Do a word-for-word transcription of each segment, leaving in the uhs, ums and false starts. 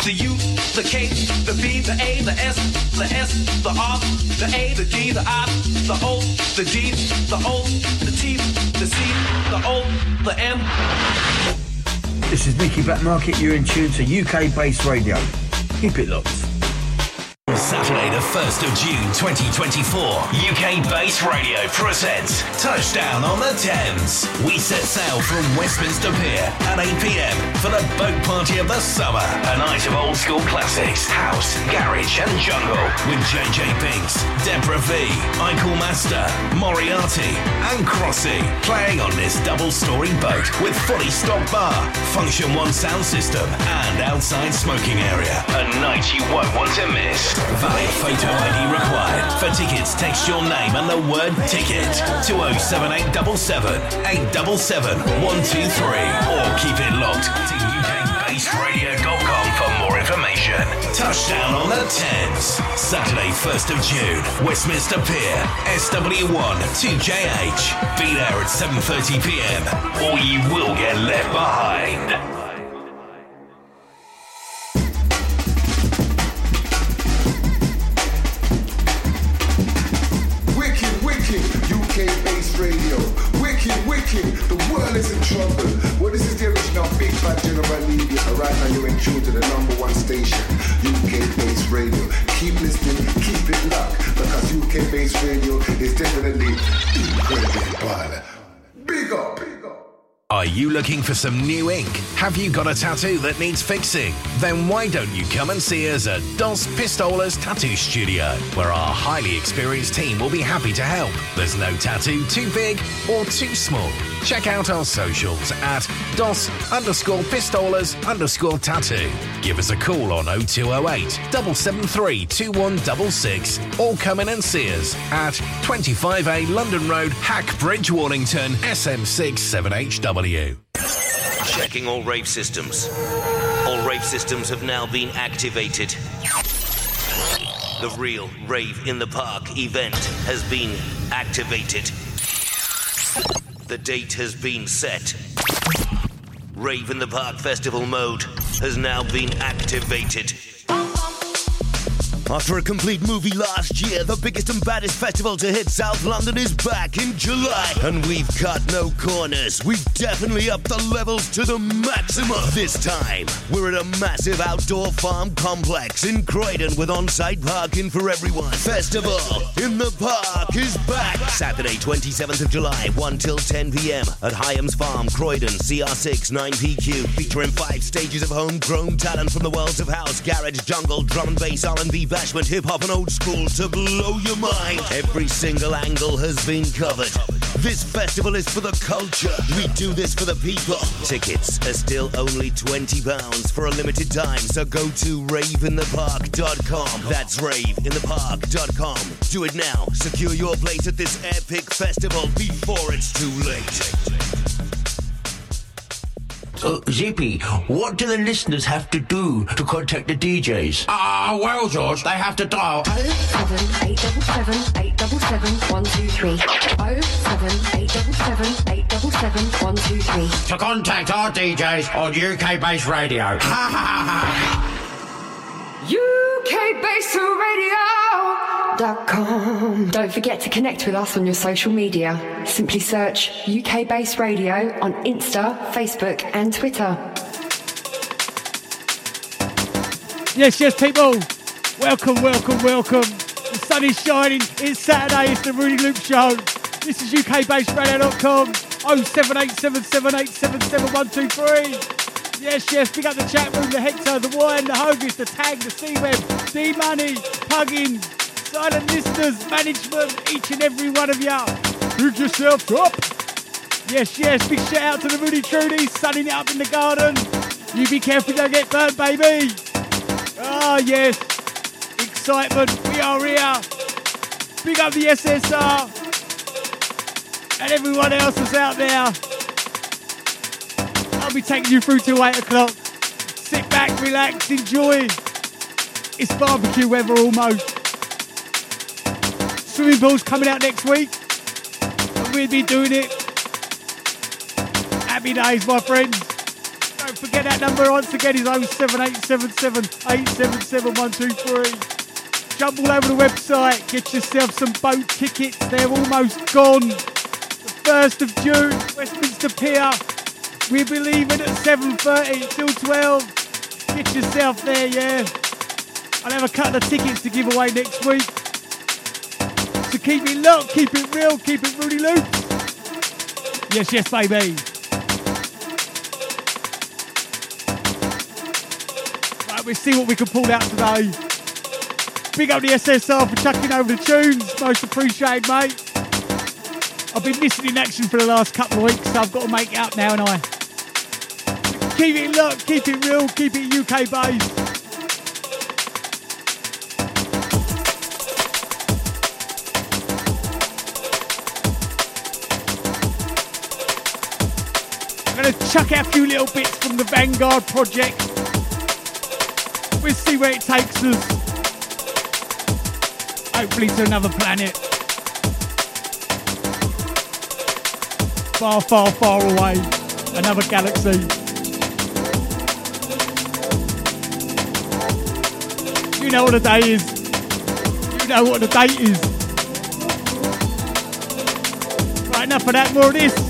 the U, the K, the B, the A, the S, the S, the R, the A, the D, the I, the O, the D, the O, the T, the C, the O, the M. This is Nicky Blackmarket. You're in tune to U K-based radio. Keep it locked. Saturday the first of June twenty twenty-four, U K-based radio presents Touchdown on the Thames. We set sail from Westminster Pier at eight p.m. for the boat party of the summer. A night of old school classics, house, garage and jungle with J J Binks, Deborah V, Eichel Master, Moriarty and Crossy playing on this double-story boat with fully stocked bar, Function One sound system and outside smoking area. A night you won't want to miss. Valid photo I D required. For tickets, text your name and the word ticket to oh seven eight seven seven, eight seven seven, one two three or keep it locked to U K based radio dot com for more information. Touchdown on the Thames. Saturday first of June, Westminster Pier, S W one two J H. Be there at seven thirty p.m. or you will get left behind. U K-based radio, wicked, wicked, the world is in trouble. Well, this is the original Big Fat General Levy, and right now you're in tune to the number one station, U K-based radio. Keep listening, keep it locked, because U K-based radio is definitely incredibly wild. Big up, big up. Are you looking for some new ink? Have you got a tattoo that needs fixing? Then why don't you come and see us at Dos Pistolas Tattoo Studio, where our highly experienced team will be happy to help. There's no tattoo too big or too small. Check out our socials at Dos underscore Pistolas underscore Tattoo. Give us a call on oh two oh eight, seven seven three, two one six six or come in and see us at twenty-five A London Road, Hack Bridge, Warrington, S M six seven H W. Checking all rave systems. All rave systems have now been activated. The real Rave in the Park event has been activated. The date has been set. Rave in the Park Festival mode has now been activated. After a complete movie last year, the biggest and baddest festival to hit South London is back in July. And we've cut no corners. We've definitely upped the levels to the maximum. This time, we're at a massive outdoor farm complex in Croydon with on-site parking for everyone. Festival in the Park is back. Saturday, twenty-seventh of July, one till ten p.m. at Hyams Farm, Croydon, C R six nine P Q. Featuring five stages of homegrown talent from the worlds of house, garage, jungle, drum and bass, R and B, bashment, hip-hop and old school to blow your mind. Every single angle has been covered. This festival is for the culture. We do this for the people. Tickets are still only twenty pounds for a limited time, so go to rave in the park dot com. That's rave in the park dot com. Do it now. Secure your place at this epic festival before it's too late. Uh, Z P, what do the listeners have to do to contact the D Js? Ah, uh, well, George, they have to dial oh seven eight seven seven, eight seven seven, one two three. oh seven eight seven seven, eight seven seven, one two three. to contact our D Js on U K-based radio. Ha ha ha! U K-based radio dot com. Don't forget to connect with us on your social media. Simply search U K-based radio on Insta, Facebook and Twitter. Yes, yes, people. Welcome, welcome, welcome. The sun is shining. It's Saturday. It's the Rudy Luke Show. This is U K based radio dot com. oh seven eight seven seven, eight seven seven, one two three. Yes, yes. Pick up the chat room, the Hector, the Wine, the Hogus, the Tag, the C-Web, D-Money, Puggins, silent listeners, management, each and every one of you. Pick yourself up. Yes, yes. Big shout out to the Rudy Trudy, sunning it up in the garden. You be careful, don't get burnt, baby. Ah, oh, yes. Excitement. We are here. Big up the S S R. And everyone else that's out there. I'll be taking you through till eight o'clock. Sit back, relax, enjoy. It's barbecue weather almost. Swimming pool's coming out next week. And we'll be doing it. Happy days, my friends. Don't forget that number once again is oh seven eight seven seven, eight seven seven, one two three. Jump all over the website, get yourself some boat tickets, they're almost gone. The first of June, Westminster Pier. We'll be leaving at seven thirty till twelve. Get yourself there, yeah. I'll have a couple of tickets to give away next week. So keep it locked, keep it real, keep it Rudy Loop. Yes, yes, baby. Right, we'll see what we can pull out today. Big up the S S R for chucking over the tunes. Most appreciated, mate. I've been missing in action for the last couple of weeks, so I've got to make it up now, and I. Keep it locked, keep it real, keep it U K based. I'm going to chuck out a few little bits from the Vanguard project. We'll see where it takes us. Hopefully to another planet. Far, far, far away. Another galaxy. You know what the day is. You know what the date is. Right, enough of that, more of this.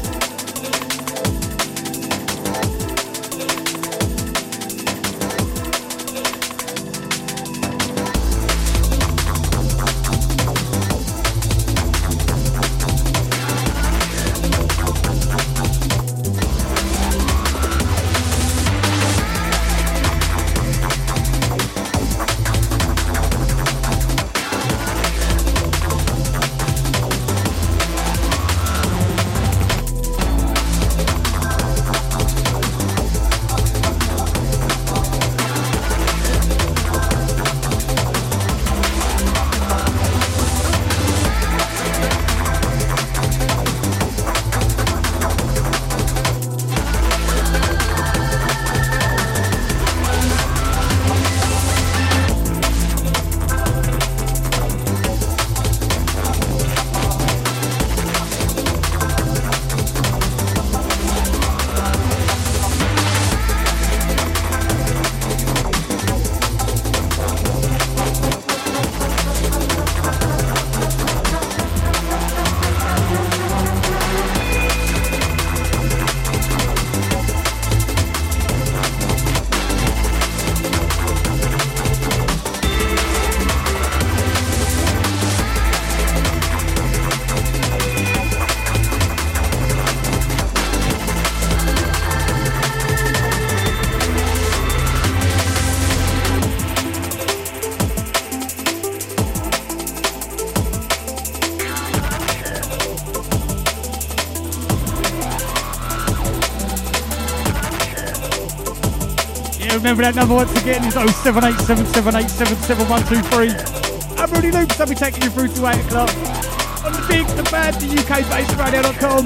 Remember that number once again is oh seven eight seven seven, eight seven seven, one two three. I'm Rudy Loops, I'll be taking you through to eight o'clock on the big, the bad, the U K based radio dot com.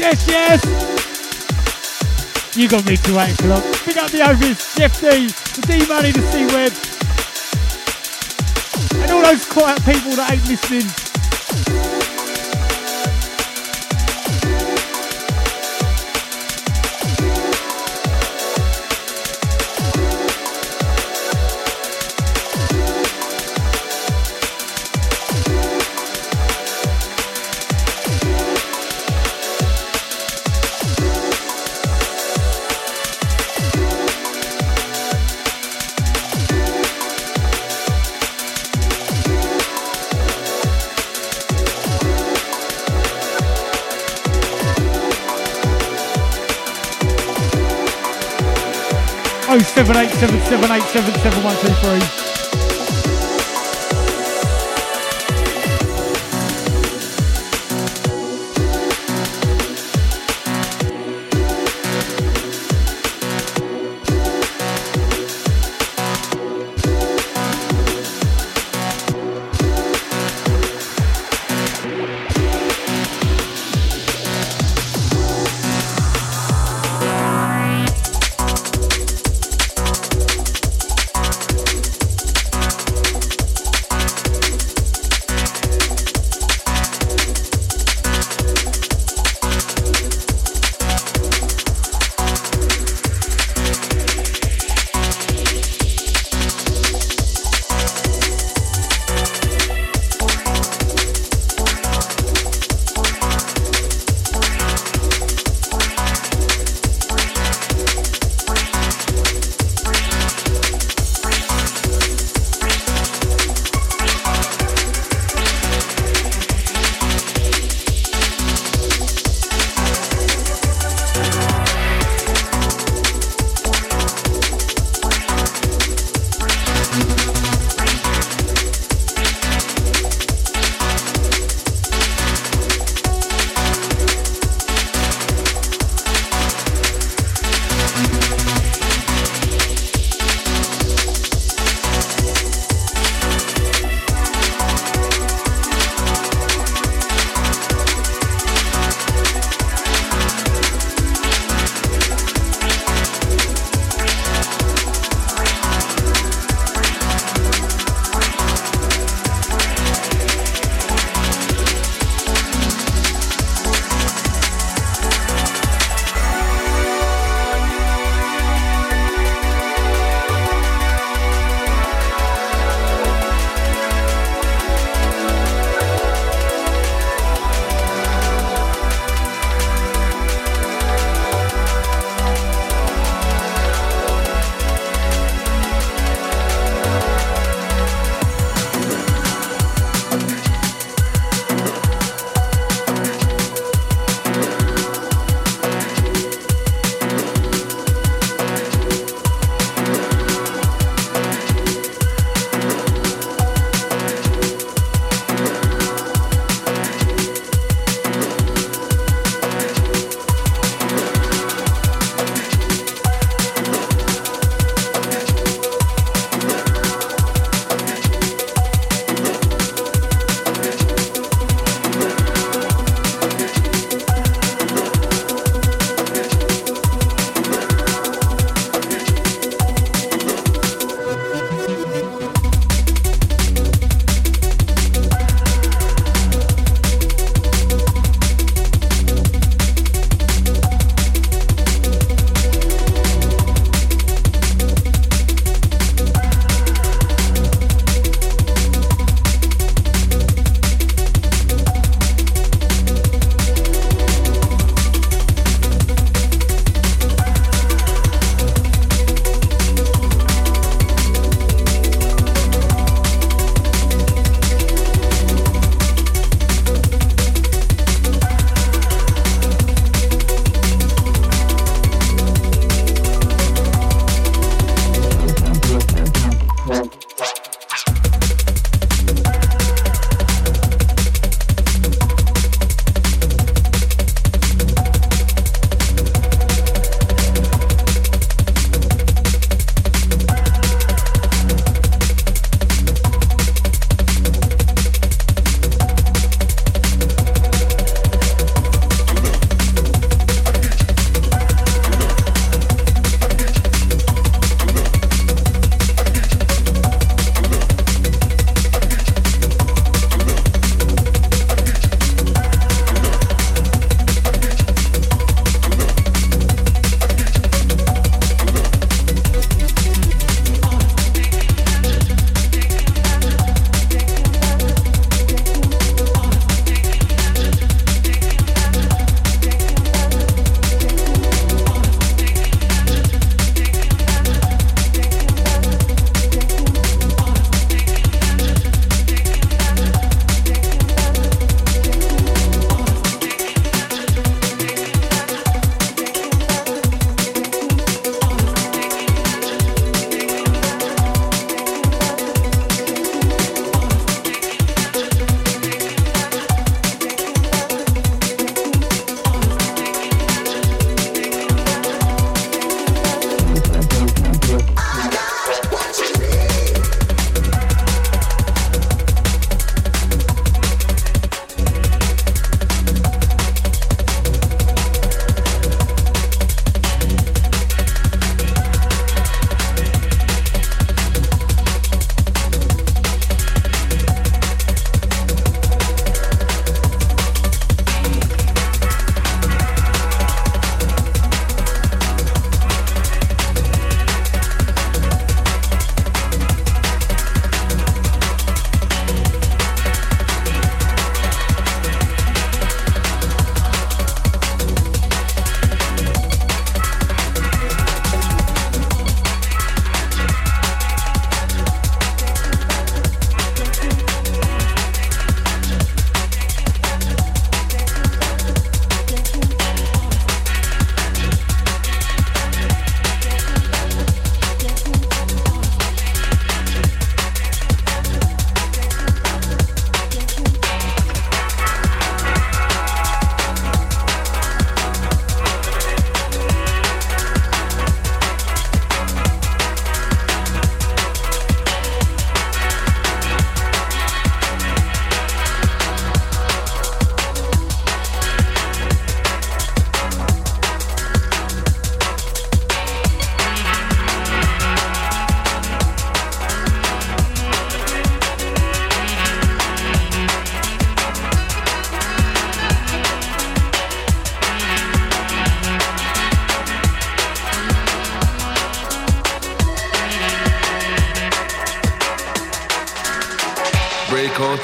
Yes, yes. You got me to eight o'clock. Big up the Ovis, the F D, the D Money, the C Web, and all those quiet people that ain't listening. oh seven eight seven seven eight seven seven one two three.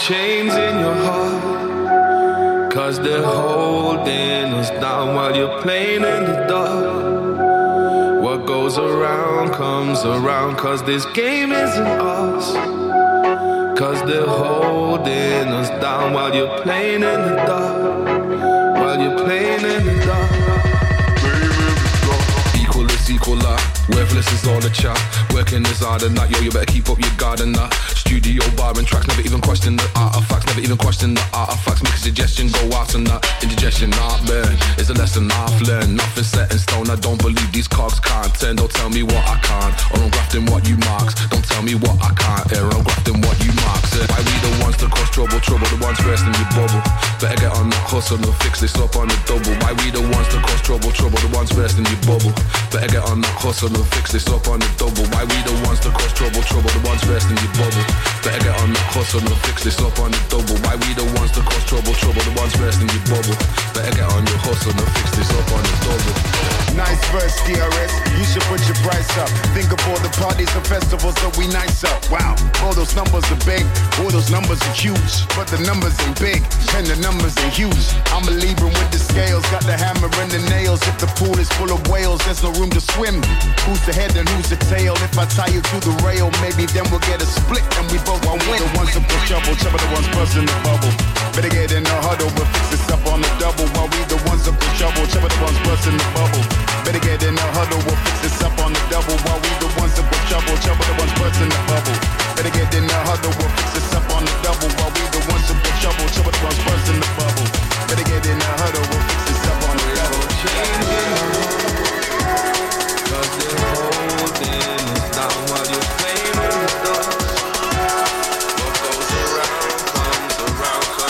chains in your heart, cause they're holding us down while you're playing in the dark. What goes around comes around, cause this game isn't ours, cause they're holding us down while you're playing in the dark, while you're playing in the dark. Equal is equaler, worthless is all the chat. Working is hard and that, yo, you better keep up your guard and that. Studio bar and tracks, never even question the artifacts, never even question the artifacts. Make a suggestion, go out and that. Indigestion, not burn, is a lesson I've learned. Nothing set in stone, I don't believe these cogs can't turn. Don't tell me what I can't, or I'm grafting what you marks. Don't tell me what I can't hear, I'm grafting what you marks. Why we the ones that cause trouble, trouble, the ones first in your bubble. Better get on that hustle and fix this up on the double. Why we the ones that cause trouble, trouble, the ones first in your bubble. Better get on that hustle and fix this up on the double. Why we the ones that cause trouble, trouble, the ones first in your bubble. Better get on that hustle and fix this up on the double. Why we the ones that cause trouble, trouble, the ones first in your bubble. Better get on your hustle and fix this up on the double. Nice verse, D R S, you should put your price up. Think of all the parties and festivals that we nice up. Wow, all those numbers are big, all those numbers are huge, but the numbers ain't big, and the numbers ain't huge. I'm a Libra with the scales, got the hammer and the nails. If the pool is full of whales, there's no room to swim. Who's the head and who's the tail? If I tie you to the rail, maybe then we'll get a split and we both won't win. The ones that push trouble, trouble the ones bursting the bubble. Better get in the huddle, we'll fix this up on the double. While we the ones that push trouble, trouble the ones bursting the bubble. Better get in the huddle, we'll fix this up on the double. While we the ones that push trouble, trouble the ones bursting the bubble. Better get in the huddle, we'll fix this up on the double. While we the ones that push trouble, trouble the ones bursting the bubble. Better get in the huddle, we'll fix this up on the double. Cause they're holding us down while you're playing in the dark. What goes around comes around.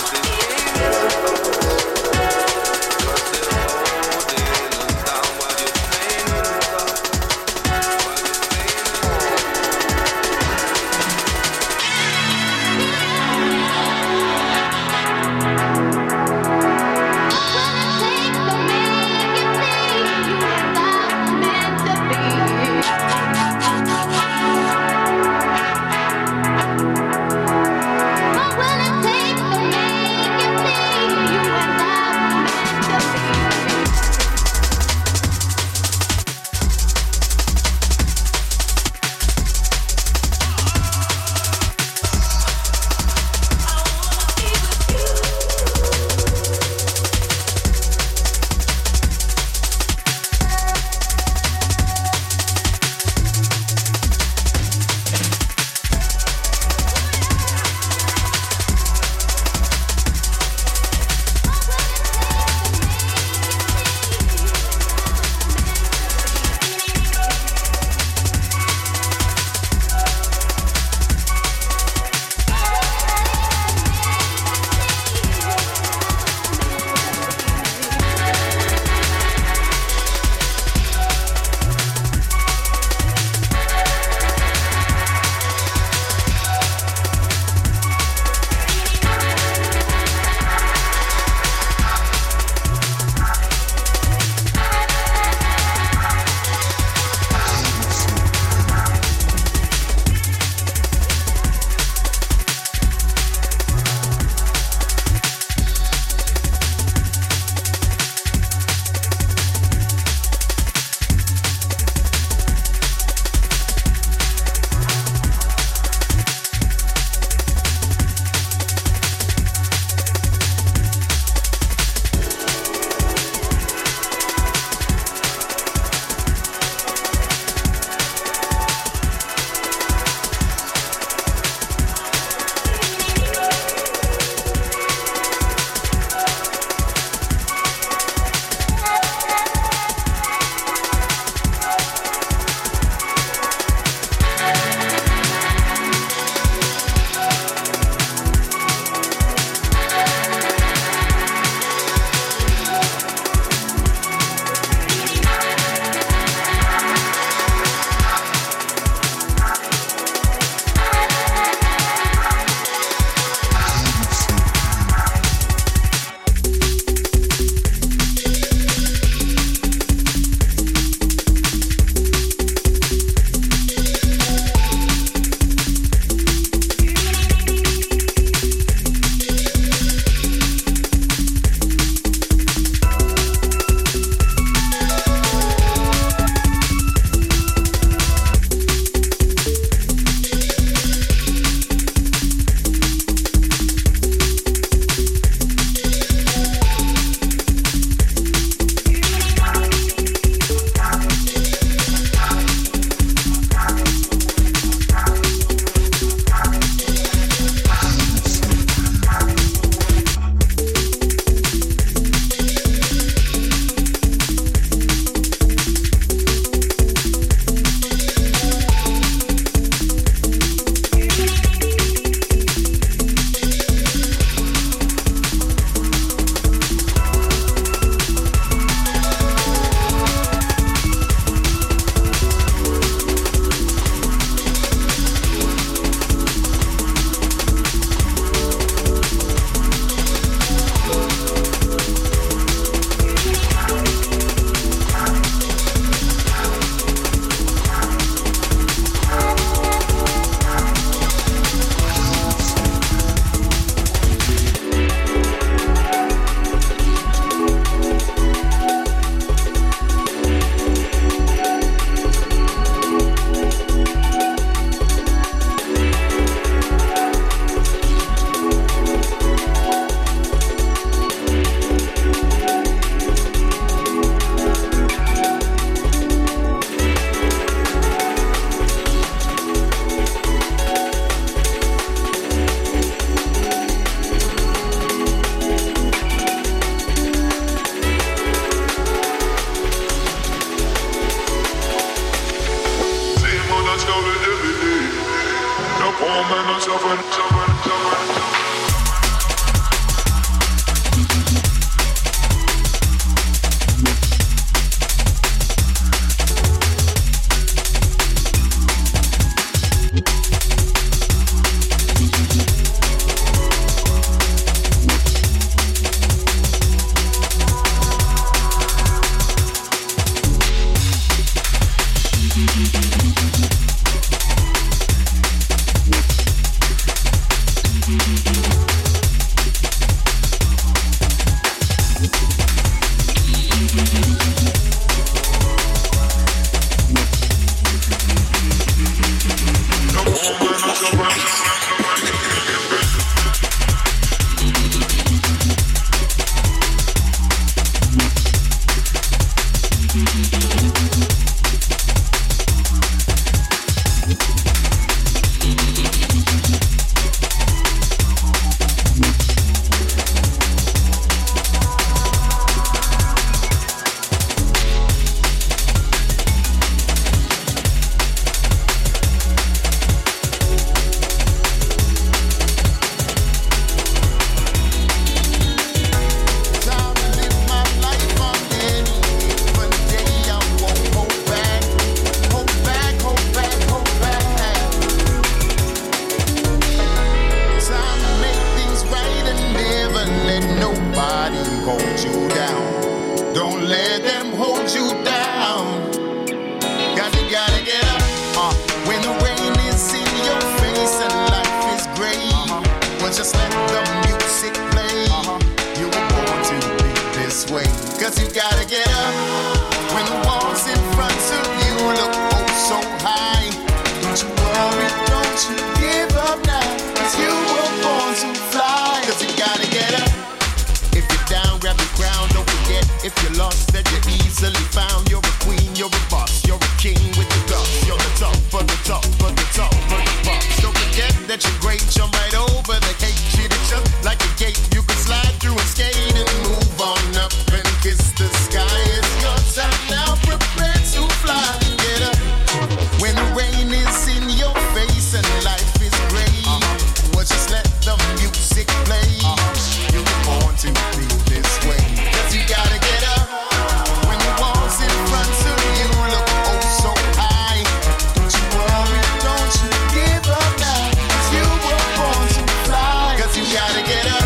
the music play. Uh-huh. You were born to be this way. Cause you gotta get up when the walls in front of you look oh so high. Don't you worry, don't you give up now. Cause you were born to fly. Cause you gotta get up. If you're down, grab the ground, don't forget. If you're lost, that you're easily found. You're a queen, you're a boss, you're a king with the guts. You're the top of the top of the top of the pops. Don't forget that you're great, jump right over the hate. Treat it just like a gate. You can slide through and skate and move on up and kiss the sky. It's your time now, prepare to fly. Get up when the rain is in your face and life is gray. Uh-huh. Well, just let the music play. Uh-huh. You were born to be this way. Cause you gotta get up when the walls in front of you look oh so high. Don't you worry, don't you give up now. Cause you were born to fly. Cause you gotta get up.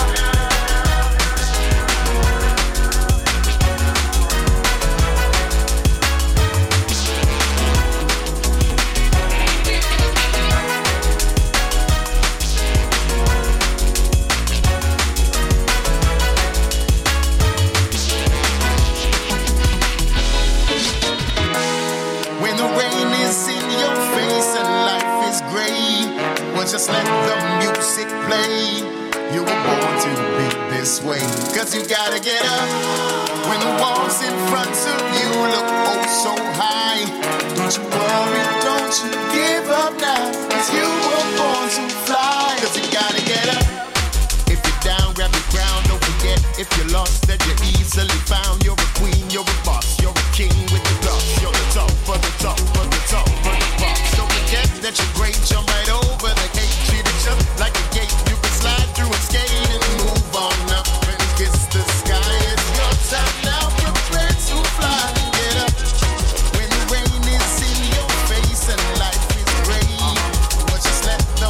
When the rain is in your face and life is gray, well just let the music play. You were born to be this way. Cause you gotta get up when the walls in front of you look oh so high. Don't you worry, don't you give up now. Cause you were born to fly. Cause you gotta get up. If you're down, grab the ground, don't forget. If you're lost, that you're easily found. You're a queen, you're a boss, you're a king with the guts. You're the top of the top of the top of the pops. Don't forget that you're great, jump right over the gate. Treat it just like a gate. You can slide through and skate and move on up and kiss the sky. It's your time now, prepare to fly. Get up when the rain is in your face and life is gray. Well, just let the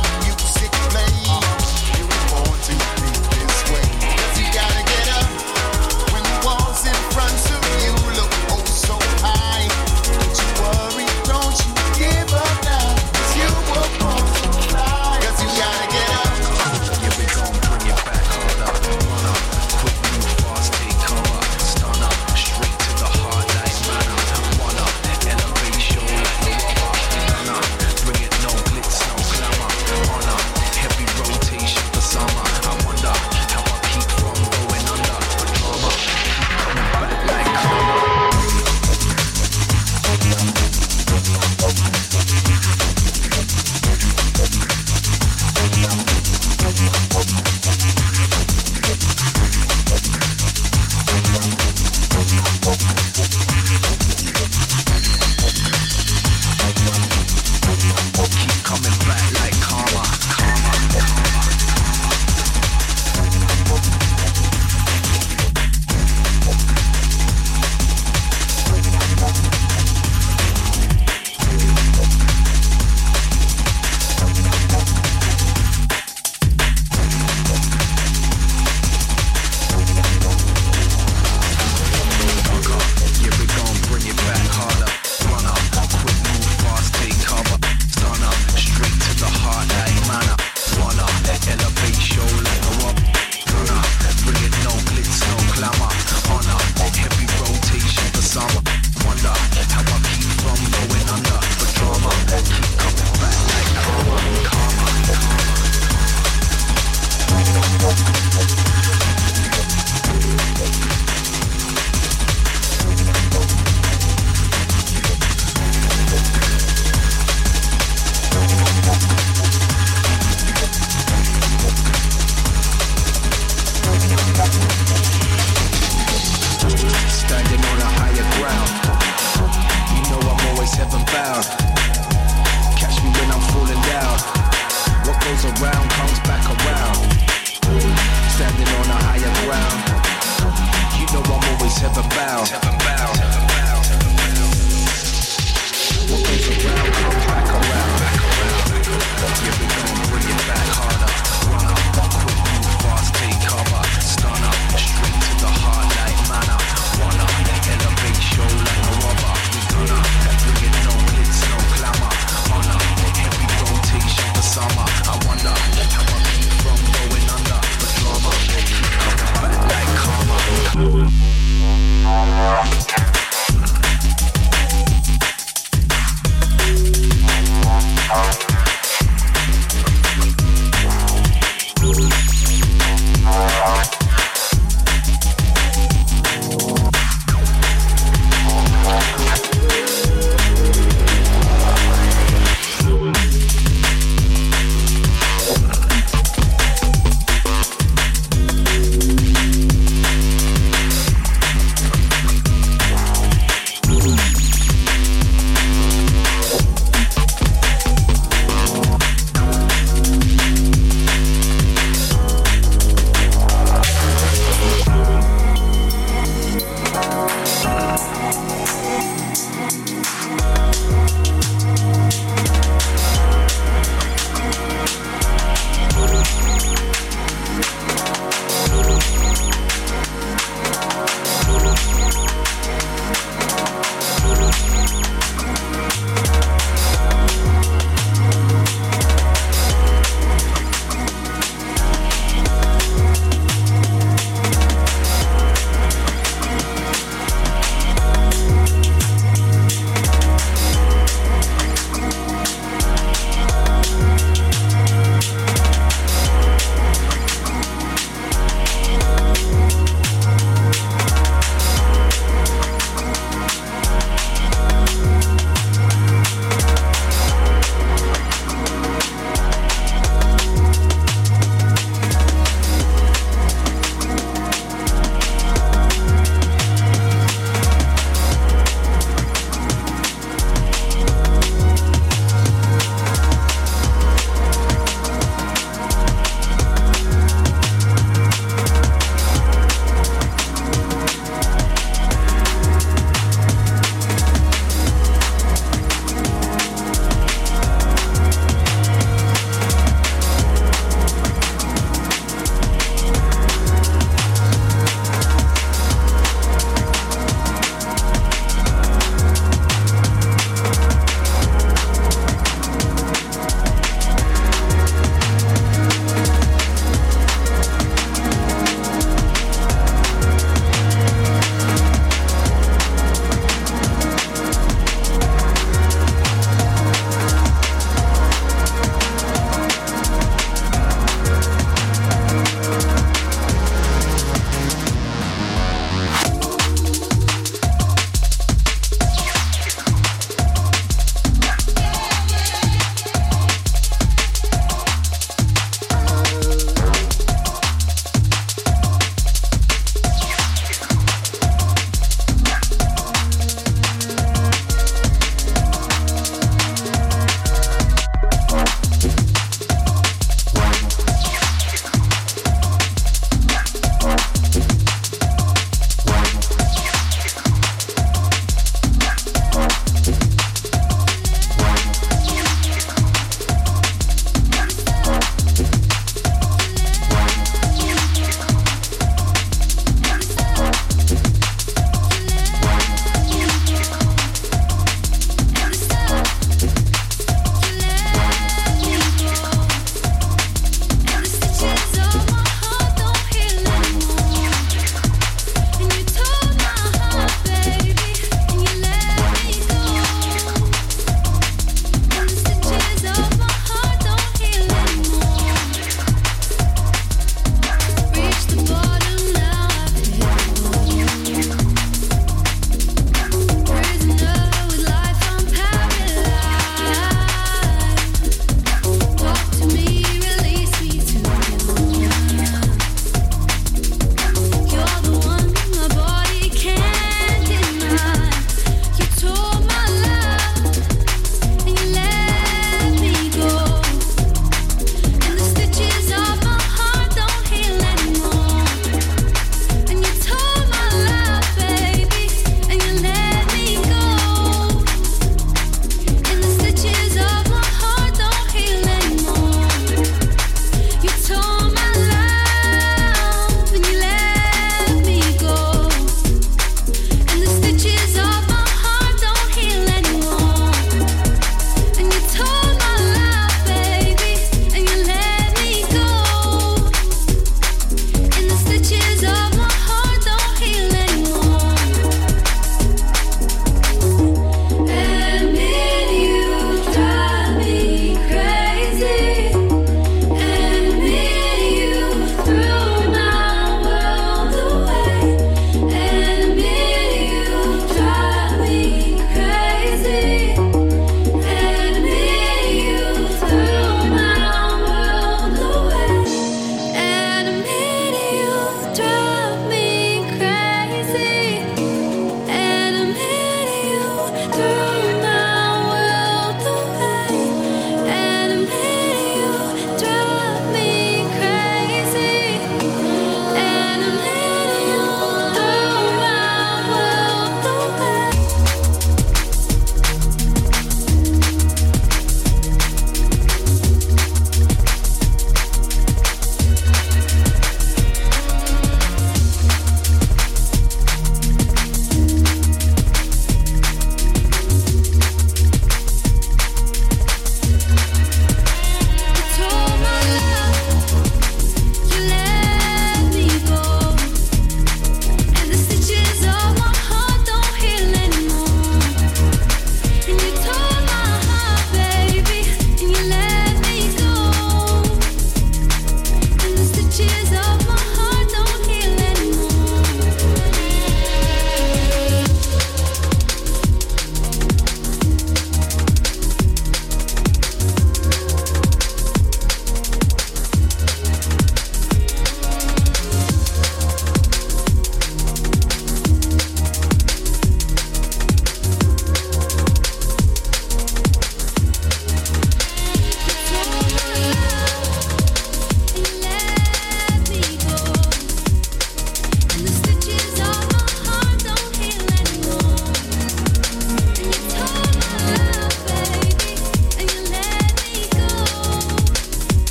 Cheers up.